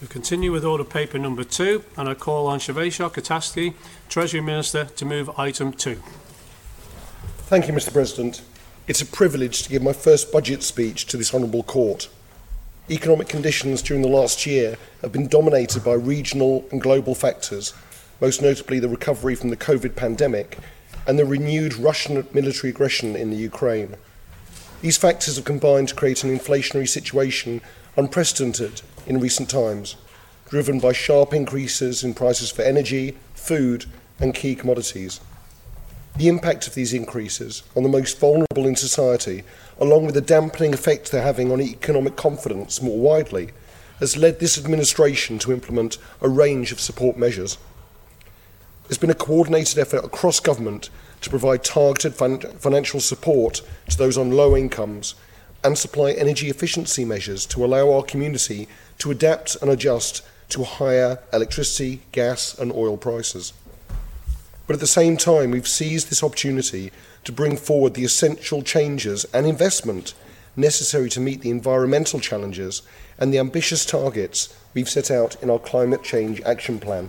We continue with order paper number 2, and I call on Shivesha Katasti, Treasury Minister, to move item 2. Thank you, Mr. President. It's a privilege to give my first budget speech to this honourable court. Economic conditions during the last year have been dominated by regional and global factors, most notably the recovery from the COVID pandemic and the renewed Russian military aggression in the Ukraine. These factors have combined to create an inflationary situation unprecedented in recent times, driven by sharp increases in prices for energy, food and key commodities. The impact of these increases on the most vulnerable in society, along with the dampening effect they're having on economic confidence more widely, has led this administration to implement a range of support measures. There's been a coordinated effort across government to provide targeted financial support to those on low incomes and supply energy efficiency measures to allow our community to adapt and adjust to higher electricity, gas and oil prices. But at the same time, we've seized this opportunity to bring forward the essential changes and investment necessary to meet the environmental challenges and the ambitious targets we've set out in our Climate Change Action Plan.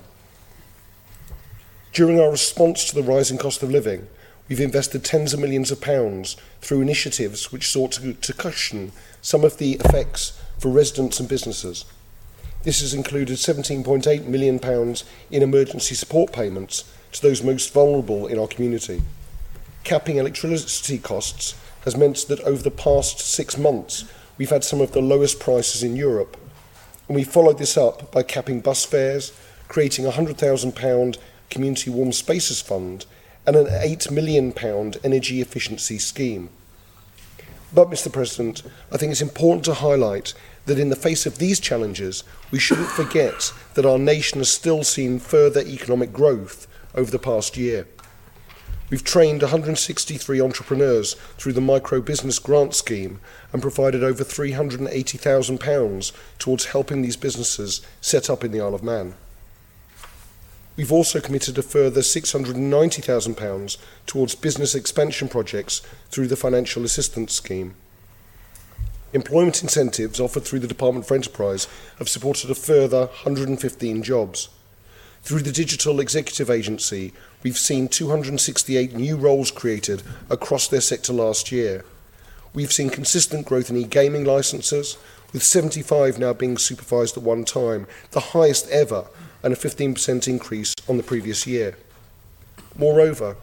During our response to the rising cost of living, we've invested tens of millions of pounds through initiatives which sought to cushion some of the effects for residents and businesses. This has included £17.8 million in emergency support payments to those most vulnerable in our community. Capping electricity costs has meant that over the past 6 months, we've had some of the lowest prices in Europe. And we followed this up by capping bus fares, creating a £100,000 Community Warm Spaces Fund and an £8 million energy efficiency scheme. But, Mr. President, I think it's important to highlight that in the face of these challenges, we shouldn't forget that our nation has still seen further economic growth over the past year. We've trained 163 entrepreneurs through the Micro Business Grant Scheme and provided over £380,000 towards helping these businesses set up in the Isle of Man. We've also committed a further £690,000 towards business expansion projects through the Financial Assistance Scheme. Employment incentives offered through the Department for Enterprise have supported a further 115 jobs. Through the Digital Executive Agency, we've seen 268 new roles created across their sector last year. We've seen consistent growth in e-gaming licences, with 75 now being supervised at one time, the highest ever, and a 15% increase on the previous year. Moreover,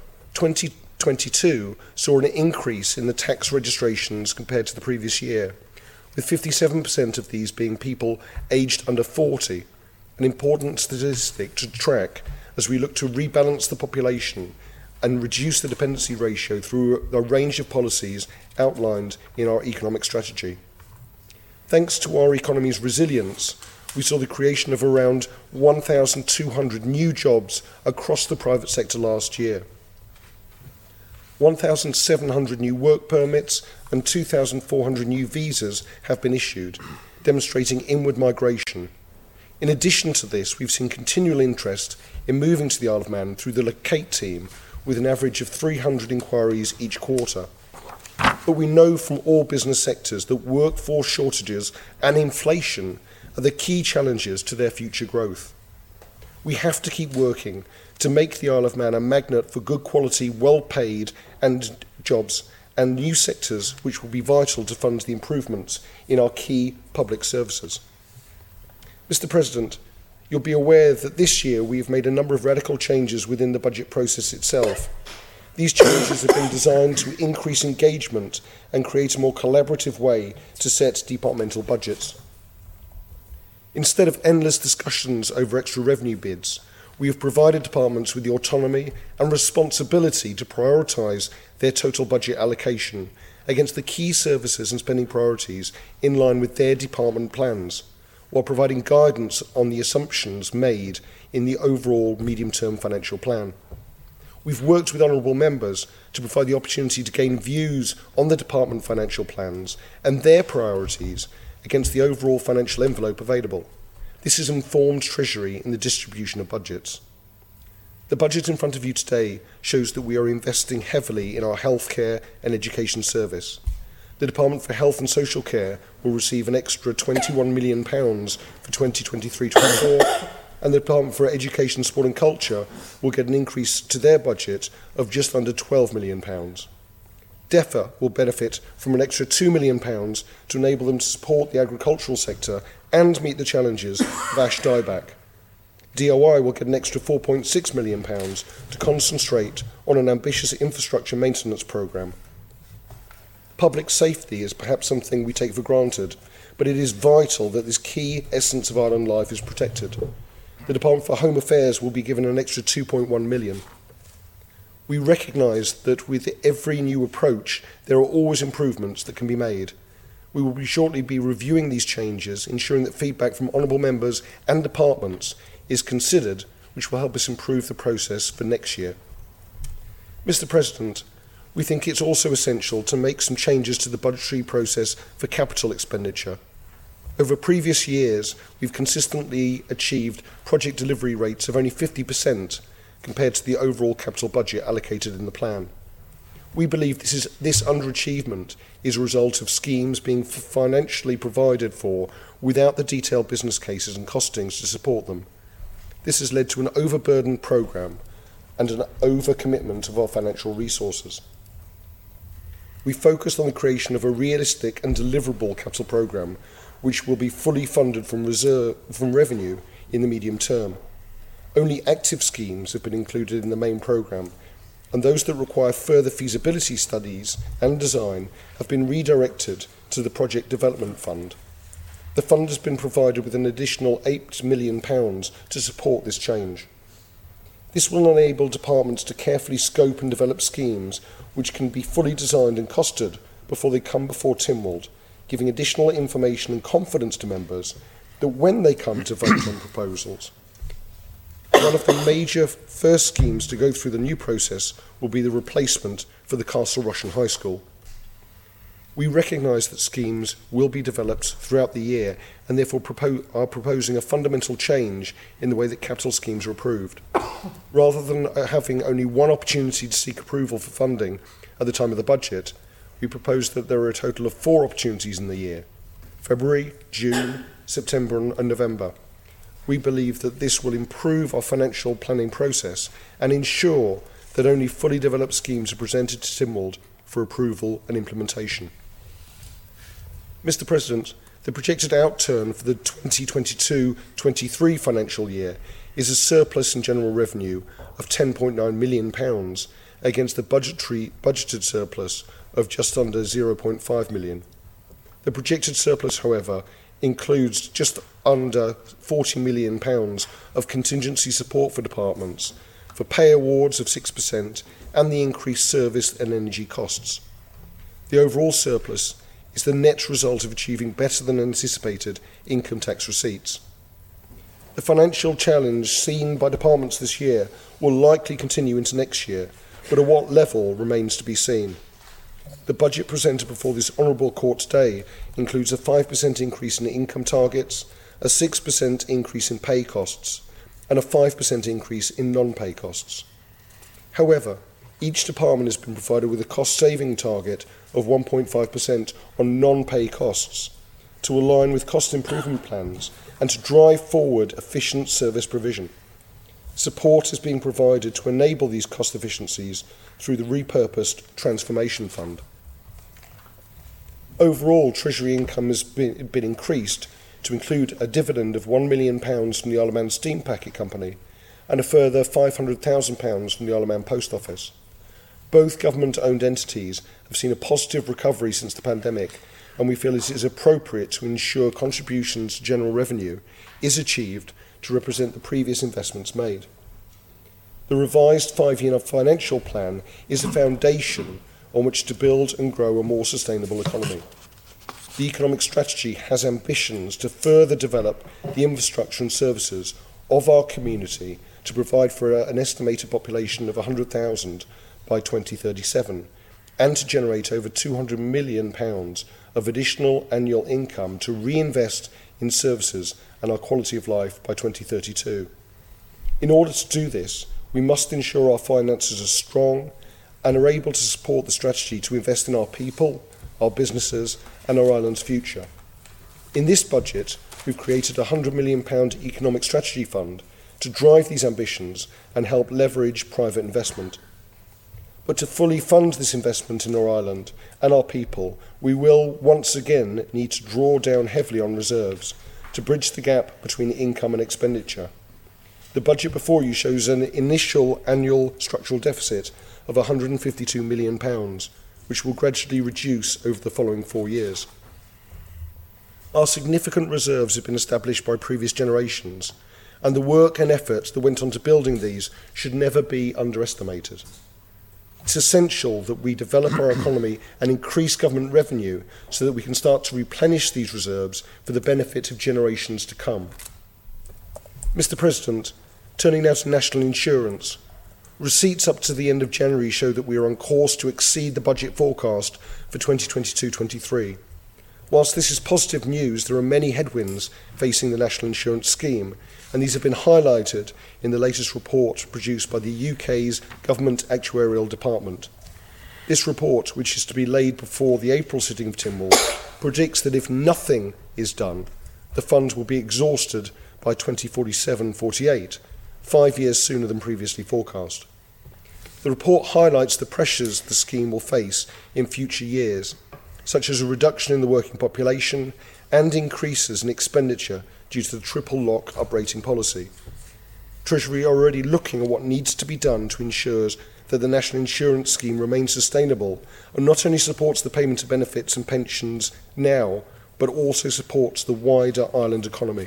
2022 saw an increase in the tax registrations compared to the previous year, with 57% of these being people aged under 40, an important statistic to track as we look to rebalance the population and reduce the dependency ratio through a range of policies outlined in our economic strategy. Thanks to our economy's resilience, we saw the creation of around 1,200 new jobs across the private sector last year. 1,700 new work permits and 2,400 new visas have been issued, demonstrating inward migration. In addition to this, we've seen continual interest in moving to the Isle of Man through the Locate team, with an average of 300 inquiries each quarter. But we know from all business sectors that workforce shortages and inflation are the key challenges to their future growth. We have to keep working to make the Isle of Man a magnet for good quality, well-paid and jobs and new sectors which will be vital to fund the improvements in our key public services. Mr. President, you'll be aware that this year we have made a number of radical changes within the budget process itself. These changes have been designed to increase engagement and create a more collaborative way to set departmental budgets. Instead of endless discussions over extra revenue bids, we have provided departments with the autonomy and responsibility to prioritise their total budget allocation against the key services and spending priorities in line with their department plans, while providing guidance on the assumptions made in the overall medium-term financial plan. We've worked with honourable members to provide the opportunity to gain views on the department financial plans and their priorities against the overall financial envelope available. This has informed Treasury in the distribution of budgets. The budget in front of you today shows that we are investing heavily in our healthcare and education service. The Department for Health and Social Care will receive an extra £21 million for 2023-24, and the Department for Education, Sport and Culture will get an increase to their budget of just under £12 million. DEFRA will benefit from an extra £2 million to enable them to support the agricultural sector and meet the challenges of ash dieback. DOI will get an extra £4.6 million to concentrate on an ambitious infrastructure maintenance programme. Public safety is perhaps something we take for granted, but it is vital that this key essence of island life is protected. The Department for Home Affairs will be given an extra £2.1 million. We recognise that with every new approach, there are always improvements that can be made. We will shortly be reviewing these changes, ensuring that feedback from honourable members and departments is considered, which will help us improve the process for next year. Mr. President, we think it's also essential to make some changes to the budgetary process for capital expenditure. Over previous years, we've consistently achieved project delivery rates of only 50% compared to the overall capital budget allocated in the plan. We believe this underachievement is a result of schemes being financially provided for without the detailed business cases and costings to support them. This has led to an overburdened programme and an overcommitment of our financial resources. We focused on the creation of a realistic and deliverable capital programme which will be fully funded from revenue in the medium term. Only active schemes have been included in the main programme, and those that require further feasibility studies and design have been redirected to the Project Development Fund. The fund has been provided with an additional £8 million to support this change. This will enable departments to carefully scope and develop schemes which can be fully designed and costed before they come before Tynwald, giving additional information and confidence to members that when they come to vote on proposals, one of the major first schemes to go through the new process will be the replacement for the Castle Rushen High School. We recognise that schemes will be developed throughout the year and therefore are proposing a fundamental change in the way that capital schemes are approved. Rather than having only one opportunity to seek approval for funding at the time of the budget, we propose that there are a total of 4 opportunities in the year: February, June, September and November. We believe that this will improve our financial planning process and ensure that only fully developed schemes are presented to Tynwald for approval and implementation. Mr. President, the projected outturn for the 2022-23 financial year is a surplus in general revenue of £10.9 million against the budgeted surplus of just under £0.5 million. The projected surplus, however, includes just under £40 million of contingency support for departments, for pay awards of 6% and the increased service and energy costs. The overall surplus is the net result of achieving better than anticipated income tax receipts. The financial challenge seen by departments this year will likely continue into next year, but at what level remains to be seen. The budget presented before this Honourable Court today includes a 5% increase in income targets, a 6% increase in pay costs, and a 5% increase in non-pay costs. However, each department has been provided with a cost-saving target of 1.5% on non-pay costs to align with cost improvement plans and to drive forward efficient service provision. Support is being provided to enable these cost efficiencies through the repurposed Transformation Fund. Overall, Treasury income has been increased to include a dividend of £1 million from the Isle of Man Steam Packet Company and a further £500,000 from the Isle of Man Post Office. Both government-owned entities have seen a positive recovery since the pandemic, and we feel it is appropriate to ensure contributions to general revenue is achieved to represent the previous investments made. The revised 5-year financial plan is a foundation on which to build and grow a more sustainable economy. The economic strategy has ambitions to further develop the infrastructure and services of our community to provide for an estimated population of 100,000 by 2037 and to generate over £200 million of additional annual income to reinvest in services and our quality of life by 2032. In order to do this, we must ensure our finances are strong and are able to support the strategy to invest in our people, our businesses and our island's future. In this budget, we've created a £100 million economic strategy fund to drive these ambitions and help leverage private investment. But to fully fund this investment in our island and our people, we will once again need to draw down heavily on reserves to bridge the gap between income and expenditure. The budget before you shows an initial annual structural deficit of £152 million, which will gradually reduce over the following 4 years. Our significant reserves have been established by previous generations, and the work and effort that went on to building these should never be underestimated. It's essential that we develop our economy and increase government revenue so that we can start to replenish these reserves for the benefit of generations to come. Mr. President, turning now to national insurance, receipts up to the end of January show that we are on course to exceed the budget forecast for 2022-23. Whilst this is positive news, there are many headwinds facing the national insurance scheme, and these have been highlighted in the latest report produced by the UK's Government Actuarial Department. This report, which is to be laid before the April sitting of Tynwald, predicts that if nothing is done, the funds will be exhausted by 2047-48, 5 years sooner than previously forecast. The report highlights the pressures the scheme will face in future years, such as a reduction in the working population and increases in expenditure due to the triple lock uprating policy. Treasury are already looking at what needs to be done to ensure that the national insurance scheme remains sustainable and not only supports the payment of benefits and pensions now, but also supports the wider island economy.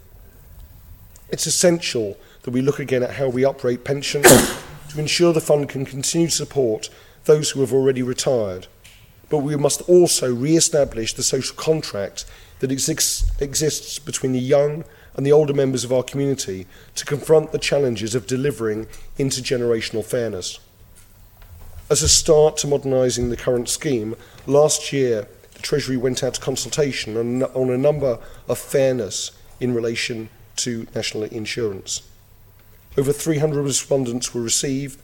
It's essential that we look again at how we uprate pensions to ensure the fund can continue to support those who have already retired. But we must also re-establish the social contract that exists between the young and the older members of our community to confront the challenges of delivering intergenerational fairness. As a start to modernising the current scheme, last year the Treasury went out to consultation on a number of fairness in relation to national insurance. Over 300 responses were received,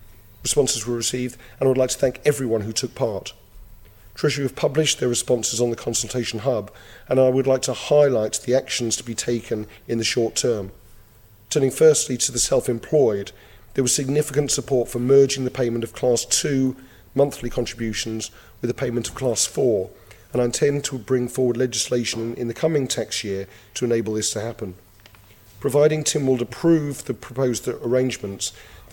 and I would like to thank everyone who took part. Treasury have published their responses on the consultation hub, and I would like to highlight the actions to be taken in the short term. Turning firstly to the self-employed, there was significant support for merging the payment of Class 2 monthly contributions with the payment of Class 4, and I intend to bring forward legislation in the coming tax year to enable this to happen. Providing Tynwald approve the proposed arrangements, the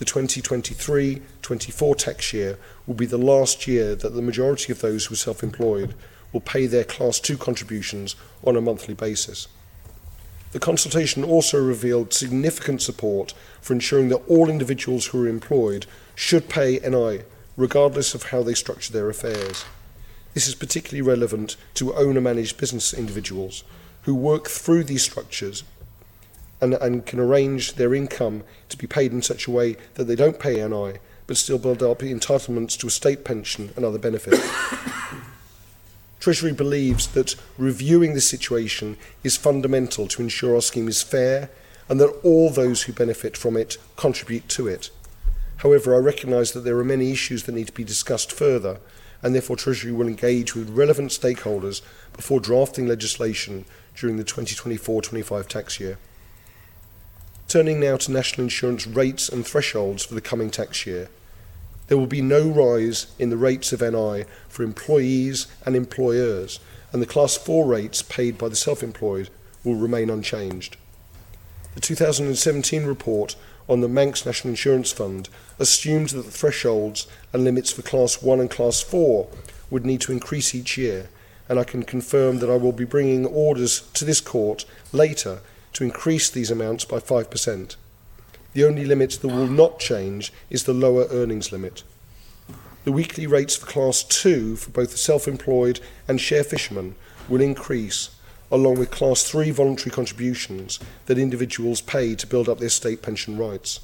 2023-24 tax year will be the last year that the majority of those who are self-employed will pay their Class 2 contributions on a monthly basis. The consultation also revealed significant support for ensuring that all individuals who are employed should pay NI, regardless of how they structure their affairs. This is particularly relevant to owner-managed business individuals who work through these structures and can arrange their income to be paid in such a way that they don't pay NI, but still build up entitlements to a state pension and other benefits. Treasury believes that reviewing this situation is fundamental to ensure our scheme is fair and that all those who benefit from it contribute to it. However, I recognise that there are many issues that need to be discussed further, and therefore Treasury will engage with relevant stakeholders before drafting legislation during the 2024-25 tax year. Turning now to national insurance rates and thresholds for the coming tax year. There will be no rise in the rates of NI for employees and employers, and the Class 4 rates paid by the self-employed will remain unchanged. The 2017 report on the Manx National Insurance Fund assumed that the thresholds and limits for Class 1 and Class 4 would need to increase each year, and I can confirm that I will be bringing orders to this court later to increase these amounts by 5%. The only limit that will not change is the lower earnings limit. The weekly rates for Class 2 for both the self-employed and share fishermen will increase, along with Class 3 voluntary contributions that individuals pay to build up their state pension rights.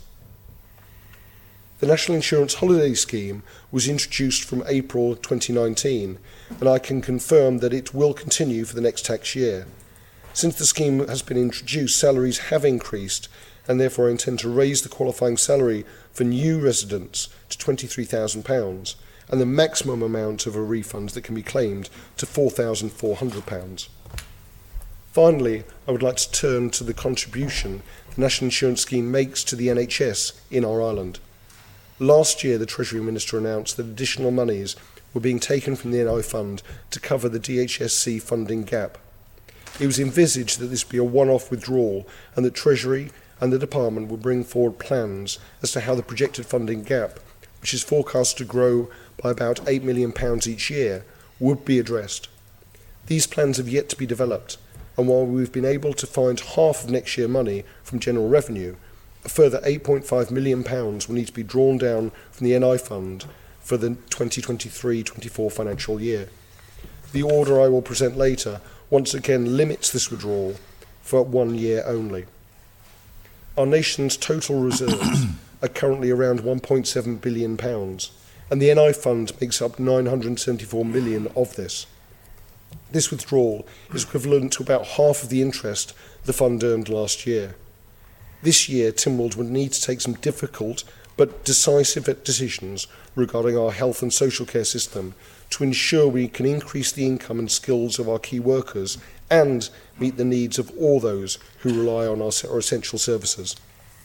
The National Insurance Holiday Scheme was introduced from April 2019, and I can confirm that it will continue for the next tax year. Since the scheme has been introduced, salaries have increased, and therefore I intend to raise the qualifying salary for new residents to £23,000 and the maximum amount of a refund that can be claimed to £4,400. Finally, I would like to turn to the contribution the National Insurance Scheme makes to the NHS in our island. Last year, the Treasury Minister announced that additional monies were being taken from the NI Fund to cover the DHSC funding gap. It was envisaged that this would be a one-off withdrawal and that Treasury and the Department would bring forward plans as to how the projected funding gap, which is forecast to grow by about £8 million each year, would be addressed. These plans have yet to be developed, and while we've been able to find half of next year's money from general revenue, a further £8.5 million will need to be drawn down from the NI Fund for the 2023-24 financial year. The order I will present later once again limits this withdrawal for 1 year only. Our nation's total reserves are currently around £1.7 billion, and the NI Fund makes up £974 million of this. This withdrawal is equivalent to about half of the interest the fund earned last year. This year, Tynwald would need to take some difficult but decisive decisions regarding our health and social care system to ensure we can increase the income and skills of our key workers and meet the needs of all those who rely on our essential services.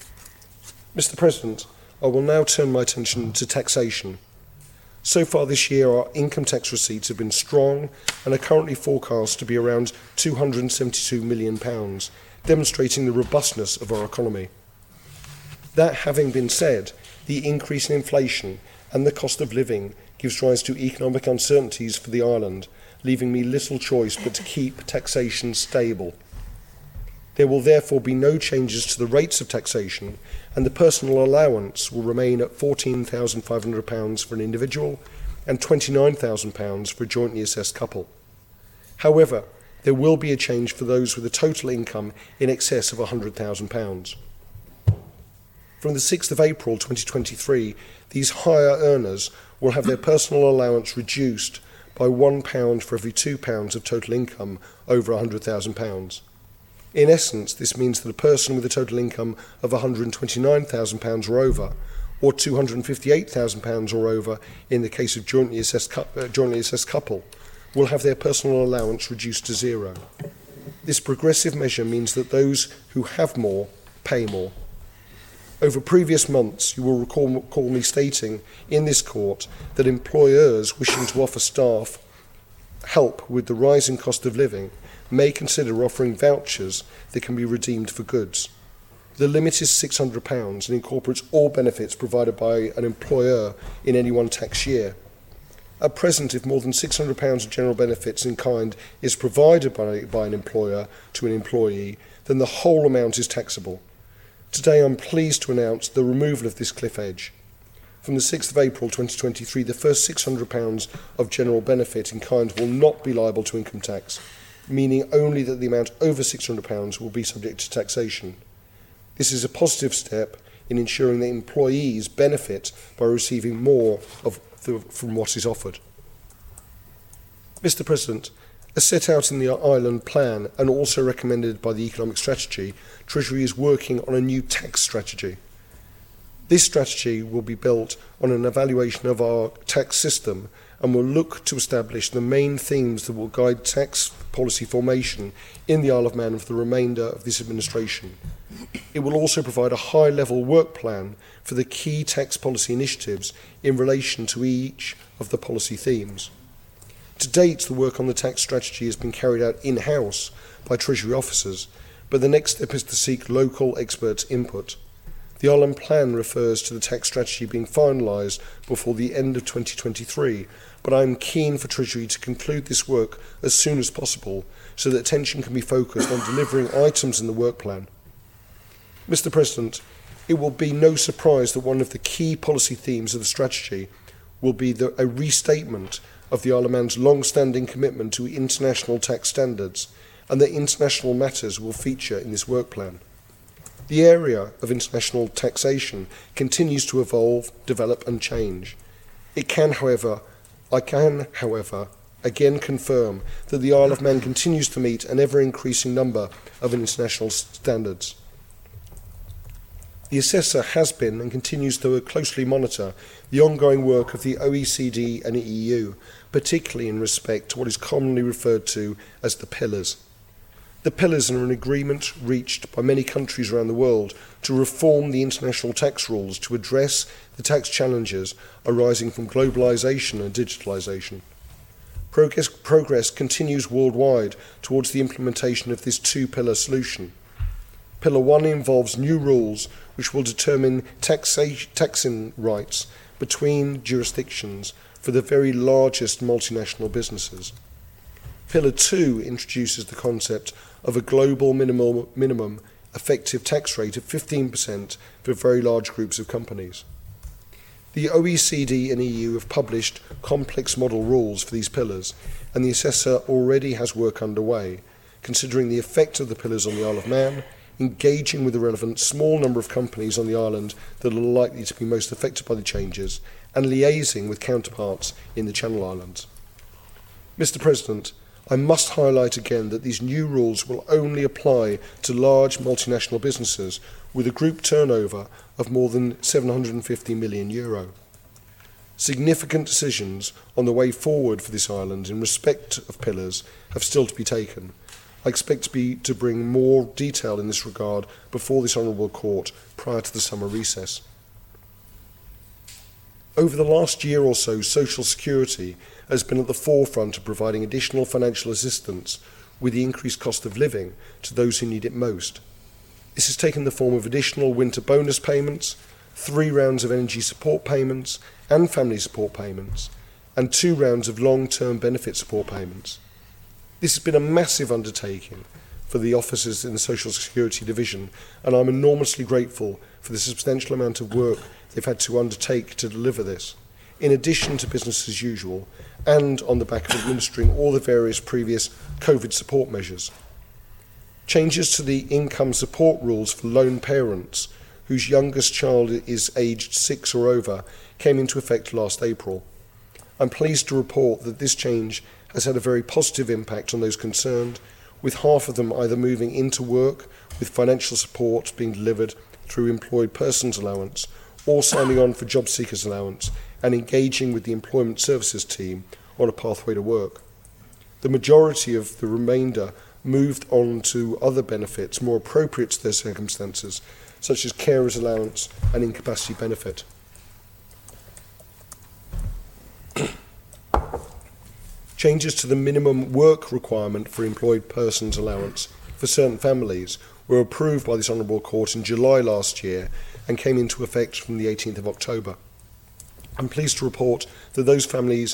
Mr. President, I will now turn my attention to taxation. So far this year, our income tax receipts have been strong and are currently forecast to be around £272 million, demonstrating the robustness of our economy. That having been said, the increase in inflation and the cost of living gives rise to economic uncertainties for the island, leaving me little choice but to keep taxation stable. There will therefore be no changes to the rates of taxation, and the personal allowance will remain at £14,500 for an individual and £29,000 for a jointly assessed couple. However, there will be a change for those with a total income in excess of £100,000. From the 6th of April 2023, these higher earners will have their personal allowance reduced by £1 for every £2 of total income over £100,000. In essence, this means that a person with a total income of £129,000 or over, or £258,000 or over in the case of jointly assessed couple, will have their personal allowance reduced to zero. This progressive measure means that those who have more pay more. Over previous months, you will recall me stating in this court that employers wishing to offer staff help with the rising cost of living may consider offering vouchers that can be redeemed for goods. The limit is £600 and incorporates all benefits provided by an employer in any one tax year. At present, if more than £600 of general benefits in kind is provided by an employer to an employee, then the whole amount is taxable. Today I'm pleased to announce the removal of this cliff edge. From the 6th of April 2023, the first £600 of general benefit in kind will not be liable to income tax, meaning only that the amount over £600 will be subject to taxation. This is a positive step in ensuring that employees benefit by receiving more from what is offered. Mr. President, as set out in the Island Plan and also recommended by the Economic Strategy, Treasury is working on a new tax strategy. This strategy will be built on an evaluation of our tax system and will look to establish the main themes that will guide tax policy formation in the Isle of Man for the remainder of this administration. It will also provide a high-level work plan for the key tax policy initiatives in relation to each of the policy themes. To date, the work on the tax strategy has been carried out in-house by Treasury officers, but the next step is to seek local experts' input. The Island Plan refers to the tax strategy being finalised before the end of 2023, but I am keen for Treasury to conclude this work as soon as possible so that attention can be focused on delivering items in the work plan. Mr. President, it will be no surprise that one of the key policy themes of the strategy will be a restatement of the Isle of Man's long-standing commitment to international tax standards, and that international matters will feature in this work plan. The area of international taxation continues to evolve, develop and change. I can, however, again confirm that the Isle of Man continues to meet an ever-increasing number of international standards. The assessor has been and continues to closely monitor the ongoing work of the OECD and EU, particularly in respect to what is commonly referred to as the pillars. The pillars are an agreement reached by many countries around the world to reform the international tax rules to address the tax challenges arising from globalisation and digitalisation. Progress continues worldwide towards the implementation of this two-pillar solution. Pillar 1 involves new rules which will determine taxing rights between jurisdictions for the very largest multinational businesses. Pillar 2 introduces the concept of a global minimum effective tax rate of 15% for very large groups of companies. The OECD and EU have published complex model rules for these pillars, and the assessor already has work underway, considering the effect of the pillars on the Isle of Man, engaging with the relevant small number of companies on the island that are likely to be most affected by the changes, and liaising with counterparts in the Channel Islands. Mr. President, I must highlight again that these new rules will only apply to large multinational businesses with a group turnover of more than €750 million. Significant decisions on the way forward for this island in respect of pillars have still to be taken. I expect to bring more detail in this regard before this Honourable Court prior to the summer recess. Over the last year or so, Social Security has been at the forefront of providing additional financial assistance with the increased cost of living to those who need it most. This has taken the form of additional winter bonus payments, 3 rounds of energy support payments and family support payments, and 2 rounds of long-term benefit support payments. This has been a massive undertaking for the officers in the Social Security Division, and I'm enormously grateful for the substantial amount of work they've had to undertake to deliver this, in addition to business as usual, and on the back of administering all the various previous COVID support measures. Changes to the income support rules for lone parents whose youngest child is aged 6 or over came into effect last April. I'm pleased to report that this change has had a very positive impact on those concerned, with half of them either moving into work with financial support being delivered through employed persons allowance or signing on for job seekers allowance and engaging with the employment services team on a pathway to work. The majority of the remainder moved on to other benefits more appropriate to their circumstances, such as carers allowance and incapacity benefit. Changes to the minimum work requirement for employed persons allowance for certain families were approved by this Honourable Court in July last year and came into effect from the 18th of October. I'm pleased to report that those families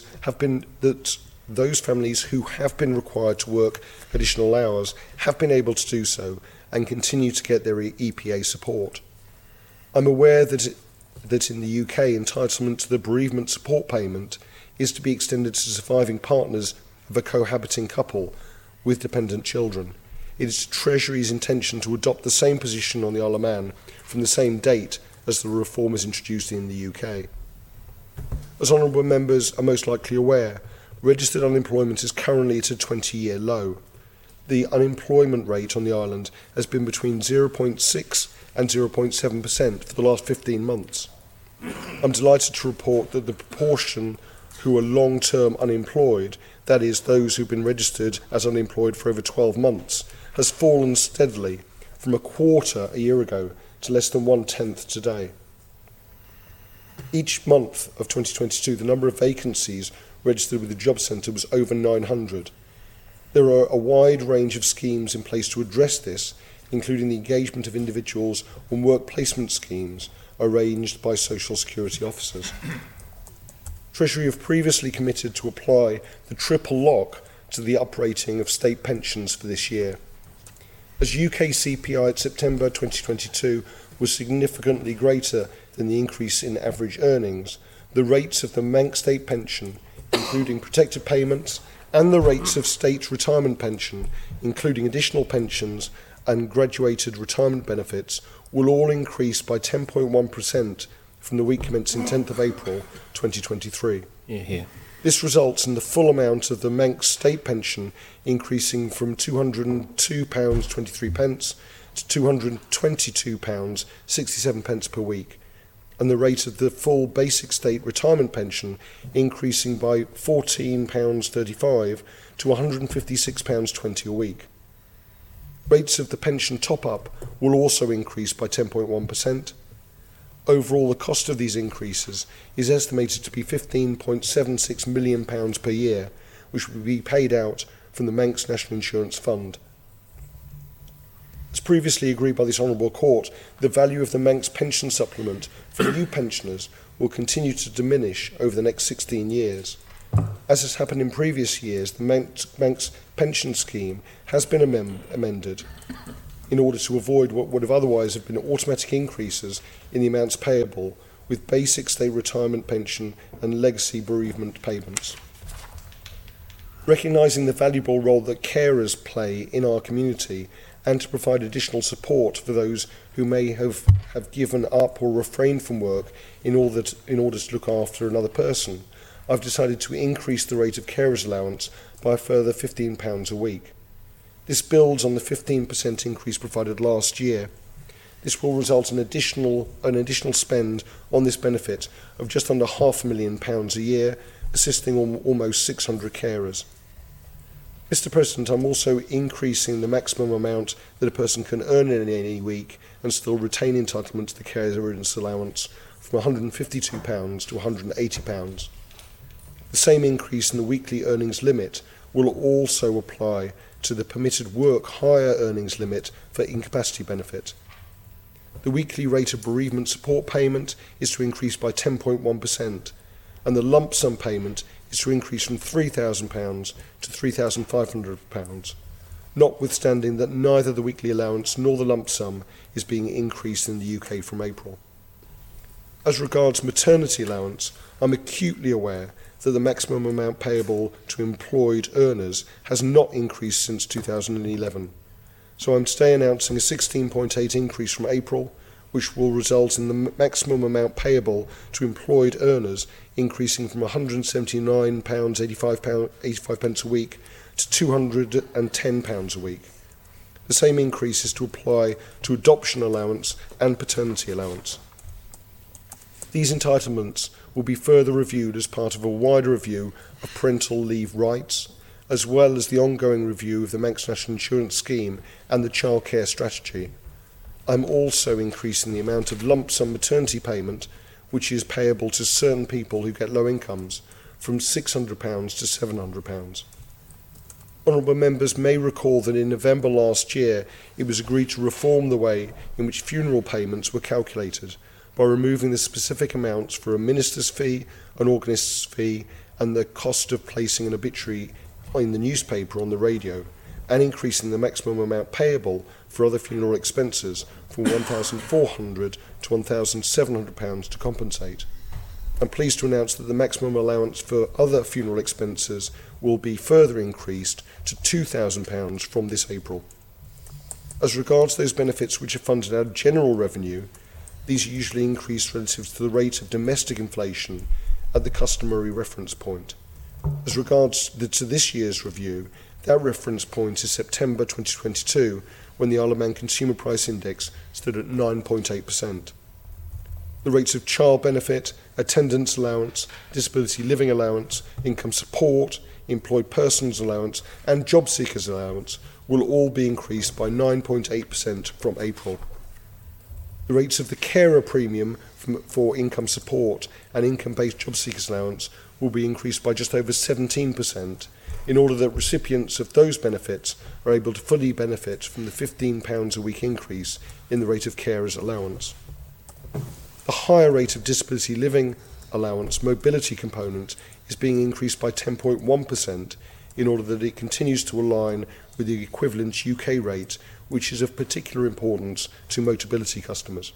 who have been required to work additional hours have been able to do so and continue to get their EPA support. I'm aware that in the UK, entitlement to the bereavement support payment is to be extended to surviving partners of a cohabiting couple with dependent children. It is Treasury's intention to adopt the same position on the Isle of Man from the same date as the reform is introduced in the UK. As honourable members are most likely aware, registered unemployment is currently at a 20-year low. The unemployment rate on the island has been between 0.6 and 0.7% for the last 15 months. I'm delighted to report that the proportion who are long-term unemployed, that is, those who've been registered as unemployed for over 12 months, has fallen steadily from a quarter a year ago to less than 1/10 today. Each month of 2022, the number of vacancies registered with the Job Centre was over 900. There are a wide range of schemes in place to address this, including the engagement of individuals on work placement schemes arranged by Social Security officers. Treasury have previously committed to apply the triple lock to the uprating of state pensions for this year. As UK CPI at September 2022 was significantly greater than the increase in average earnings, the rates of the Manx state pension, including protected payments, and the rates of state retirement pension, including additional pensions and graduated retirement benefits, will all increase by 10.1% from the week commencing 10th of April 2023. Yeah. This results in the full amount of the Manx state pension increasing from £202.23 to £222.67 per week, and the rate of the full basic state retirement pension increasing by £14.35 to £156.20 a week. Rates of the pension top-up will also increase by 10.1%. Overall, the cost of these increases is estimated to be £15.76 million per year, which will be paid out from the Manx National Insurance Fund. As previously agreed by this Honourable Court, the value of the Manx pension supplement for new pensioners will continue to diminish over the next 16 years. As has happened in previous years, the Manx pension scheme has been amended in order to avoid what would have otherwise have been automatic increases in the amounts payable with basic state retirement pension and legacy bereavement payments. Recognising the valuable role that carers play in our community and to provide additional support for those who may have given up or refrained from work in order to look after another person, I've decided to increase the rate of carers allowance by a further £15 a week. This builds on the 15% increase provided last year. This will result in an additional spend on this benefit of just under £500,000 a year, assisting almost 600 carers. Mr. President, I'm also increasing the maximum amount that a person can earn in any week and still retain entitlement to the carers allowance from £152 to £180. The same increase in the weekly earnings limit will also apply to the permitted work higher earnings limit for incapacity benefit. The weekly rate of bereavement support payment is to increase by 10.1%, and the lump sum payment is to increase from £3,000 to £3,500, notwithstanding that neither the weekly allowance nor the lump sum is being increased in the UK from April. As regards maternity allowance, I'm acutely aware that the maximum amount payable to employed earners has not increased since 2011. So I'm today announcing a 16.8 increase from April, which will result in the maximum amount payable to employed earners increasing from £179.85 a week to £210 a week. The same increase is to apply to adoption allowance and paternity allowance. These entitlements will be further reviewed as part of a wider review of parental leave rights, as well as the ongoing review of the Manx National Insurance Scheme and the childcare strategy. I'm also increasing the amount of lump sum maternity payment, which is payable to certain people who get low incomes, from £600 to £700. Honourable members may recall that in November last year it was agreed to reform the way in which funeral payments were calculated, by removing the specific amounts for a minister's fee, an organist's fee, and the cost of placing an obituary in the newspaper or on the radio, and increasing the maximum amount payable for other funeral expenses from £1,400 to £1,700 to compensate. I'm pleased to announce that the maximum allowance for other funeral expenses will be further increased to £2,000 from this April. As regards those benefits which are funded out of general revenue, these are usually increased relative to the rate of domestic inflation at the customary reference point. As regards to this year's review, that reference point is September 2022, when the Isle of Man Consumer Price Index stood at 9.8%. The rates of child benefit, attendance allowance, disability living allowance, income support, employed persons allowance and job seekers allowance will all be increased by 9.8% from April. The rates of the carer premium for income support and income-based job seekers allowance will be increased by just over 17% in order that recipients of those benefits are able to fully benefit from the £15 a week increase in the rate of carers allowance. The higher rate of disability living allowance mobility component is being increased by 10.1% in order that it continues to align with the equivalent UK rate, which is of particular importance to Motability customers.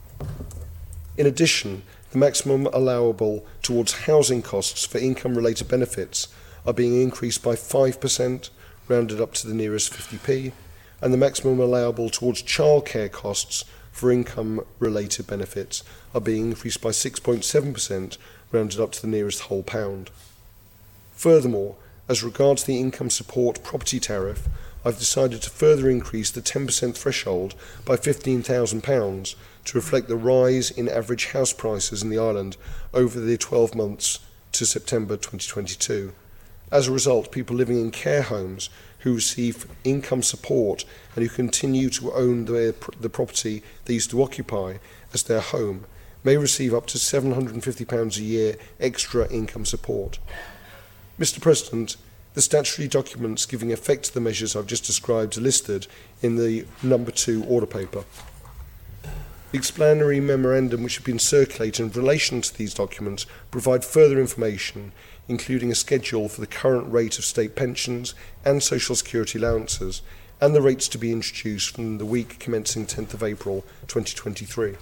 In addition, the maximum allowable towards housing costs for income-related benefits are being increased by 5%, rounded up to the nearest 50p, and the maximum allowable towards childcare costs for income-related benefits are being increased by 6.7%, rounded up to the nearest whole pound. Furthermore, as regards the income support property tariff, I've decided to further increase the 10% threshold by £15,000 to reflect the rise in average house prices in the island over the 12 months to September 2022. As a result, people living in care homes who receive income support and who continue to own the property they used to occupy as their home may receive up to £750 a year extra income support. Mr. President, the statutory documents giving effect to the measures I've just described are listed in the number 2 order paper. The explanatory memorandum which have been circulated in relation to these documents provide further information, including a schedule for the current rate of state pensions and social security allowances, and the rates to be introduced from the week commencing 10th of April 2023.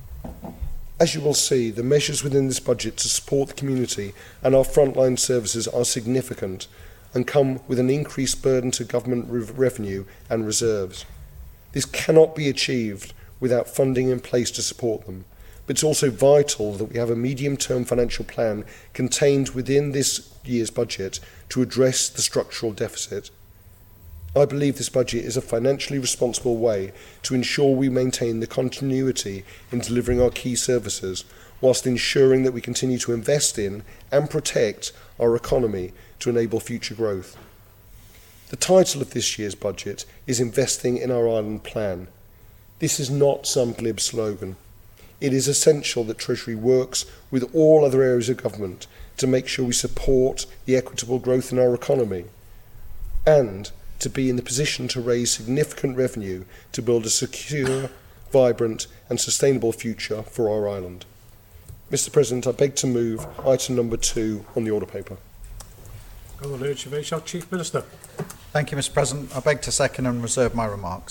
As you will see, the measures within this budget to support the community and our frontline services are significant and come with an increased burden to government revenue and reserves. This cannot be achieved without funding in place to support them, but it's also vital that we have a medium-term financial plan contained within this year's budget to address the structural deficit. I believe this budget is a financially responsible way to ensure we maintain the continuity in delivering our key services, whilst ensuring that we continue to invest in and protect our economy to enable future growth. The title of this year's budget is Investing in Our Island Plan. This is not some glib slogan. It is essential that Treasury works with all other areas of government to make sure we support the equitable growth in our economy and to be in the position to raise significant revenue to build a secure, vibrant and sustainable future for our island. Mr. President, I beg to move item number 2 on the order paper. Chief Minister. Thank you, Mr. President. I beg to second and reserve my remarks.